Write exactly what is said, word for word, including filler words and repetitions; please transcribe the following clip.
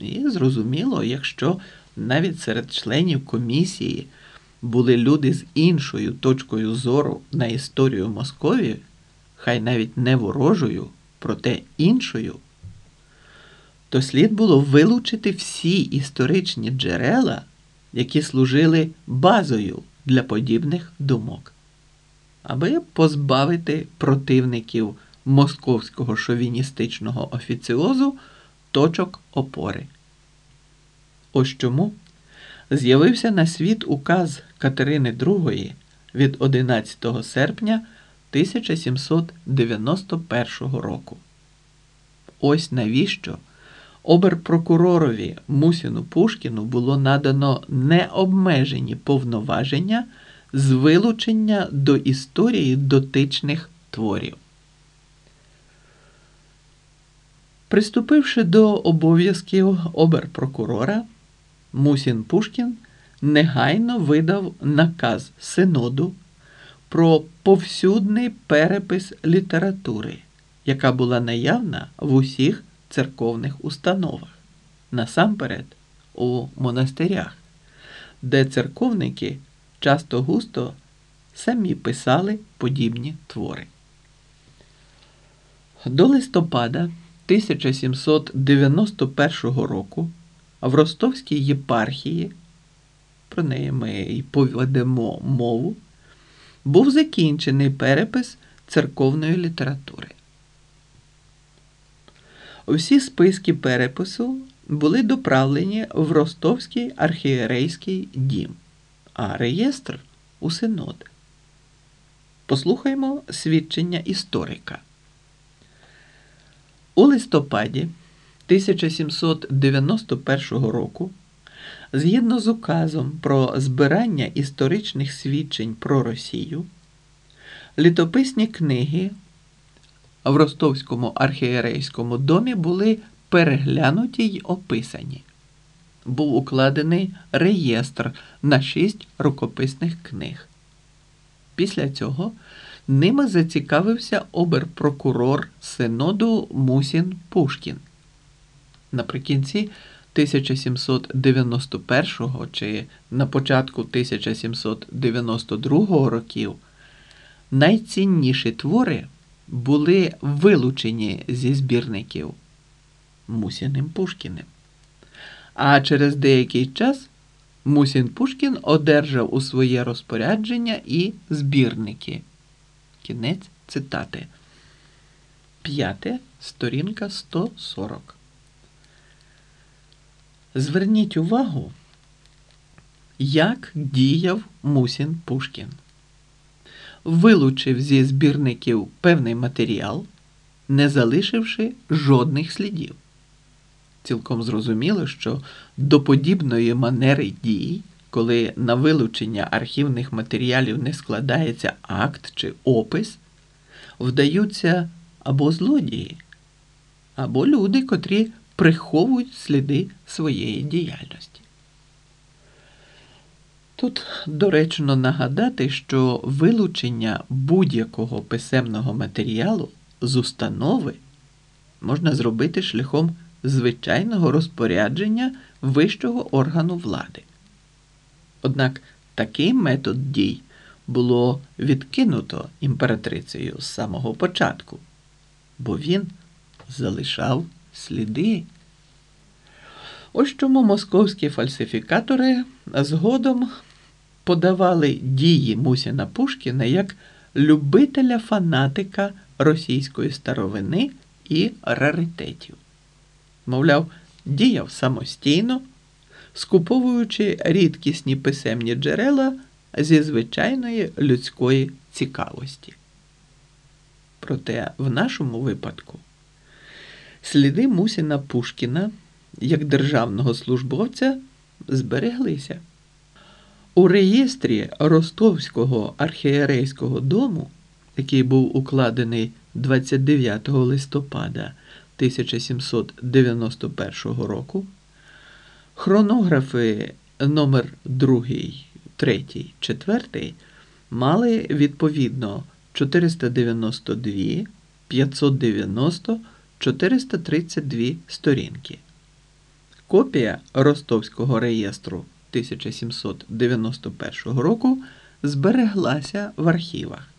І зрозуміло, якщо навіть серед членів комісії були люди з іншою точкою зору на історію Московії, хай навіть не ворожою, проте іншою, то слід було вилучити всі історичні джерела, які служили базою для подібних думок, аби позбавити противників московського шовіністичного офіціозу точок опори. Ось чому з'явився на світ указ Катерини другої від одинадцятого серпня тисяча сімсот дев'яносто першого року. Ось навіщо оберпрокуророві Мусіну Пушкіну було надано необмежені повноваження з вилучення до історії дотичних творів. Приступивши до обов'язків оберпрокурора, Мусін Пушкін негайно видав наказ Синоду про повсюдний перепис літератури, яка була наявна в усіх церковних установах, насамперед у монастирях, де церковники часто-густо самі писали подібні твори. До листопада тисяча сімсот дев'яносто першого року в Ростовській єпархії, про неї ми і поведемо мову, був закінчений перепис церковної літератури. Всі списки перепису були доправлені в Ростовський архієрейський дім, а реєстр – у Синод. Послухаймо свідчення історика. У листопаді тисяча сімсот дев'яносто першого року, згідно з указом про збирання історичних свідчень про Росію, літописні книги в Ростовському архієрейському домі були переглянуті й описані. Був укладений реєстр на шість рукописних книг. Після цього ними зацікавився оберпрокурор Синоду Мусін Пушкін. Наприкінці тисяча сімсот дев'яносто першого чи на початку тисяча сімсот дев'яносто другого років найцінніші твори були вилучені зі збірників Мусіним Пушкіним. А через деякий час Мусін Пушкін одержав у своє розпорядження і збірники. Кінець цитати. П'яте, сторінка сто сорок. Зверніть увагу, як діяв Мусін Пушкін. Вилучив зі збірників певний матеріал, не залишивши жодних слідів. Цілком зрозуміло, що до подібної манери дій, коли на вилучення архівних матеріалів не складається акт чи опис, вдаються або злодії, або люди, котрі приховують сліди своєї діяльності. Тут доречно нагадати, що вилучення будь-якого писемного матеріалу з установи можна зробити шляхом звичайного розпорядження вищого органу влади. Однак такий метод дій було відкинуто імператрицею з самого початку, бо він залишав сліди. Ось чому московські фальсифікатори згодом подавали дії Мусіна Пушкіна як любителя-фанатика російської старовини і раритетів. Мовляв, діяв самостійно, скуповуючи рідкісні писемні джерела зі звичайної людської цікавості. Проте в нашому випадку сліди Мусіна Пушкіна як державного службовця збереглися. У реєстрі Ростовського архієрейського дому, який був укладений двадцять дев'ятого листопада тисяча сімсот дев'яносто першого року, хронографи номер другий, третій, четвертий мали відповідно чотириста дев'яносто два, п'ятсот дев'яносто, чотириста тридцять дві сторінки. Копія Ростовського реєстру тисяча сімсот дев'яносто першого року збереглася в архівах.